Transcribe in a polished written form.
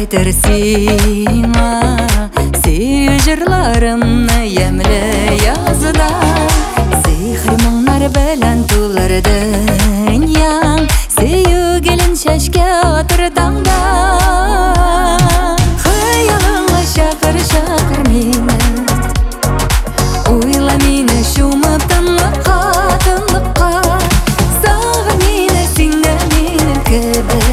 айтыр сиңа сүй жырларымны емле языда сихри моңнар белән тулыр дөньяң сөю келін шәшкә атыр таңда хыялыңа шақыр шақыр мине уйла мине шумып тынлыкка тынлыкка сагын мине сиңа минем кебек